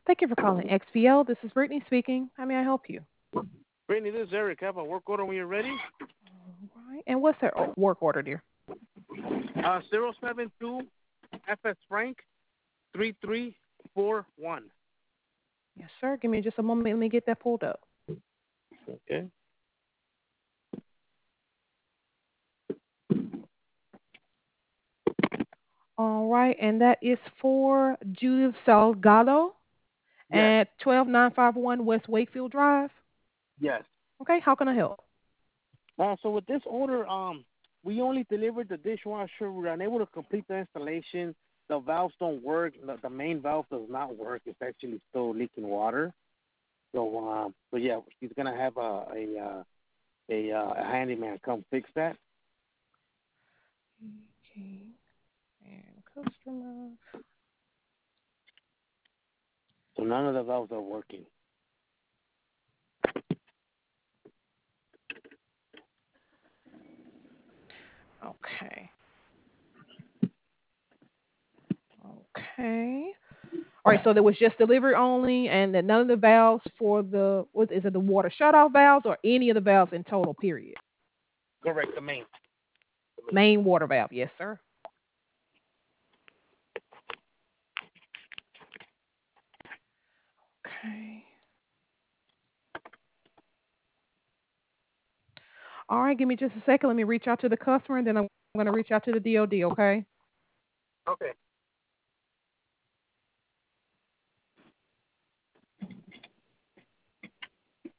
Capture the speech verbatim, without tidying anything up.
Thank you for calling X P L. This is Brittany speaking. How may I help you? Brittany, this is Eric. I have a work order when you're ready. All right. And what's their o- work order, dear? Uh, zero seven two F S Frank three three four one. Yes, sir. Give me just a moment. Let me get that pulled up. Okay. All right. And that is for Judith Salgado Yes. at twelve nine five one West Wakefield Drive. Yes. Okay. How can I help? Uh, so with this order, um, we only delivered the dishwasher. We were unable to complete the installation. The valves don't work. The, the main valve does not work. It's actually still leaking water. So, um, so yeah, he's gonna have a a uh, a, uh, a handyman come fix that. Okay. And customer. So none of the valves are working. Okay. Okay. All right, so there was just delivery only, and that none of the valves for the what is it the water shutoff valves or any of the valves in total? Period. Correct. The main. The main. Main water valve, yes, sir. Okay. All right, give me just a second. Let me reach out to the customer, and then I'm going to reach out to the D O D. Okay. Okay.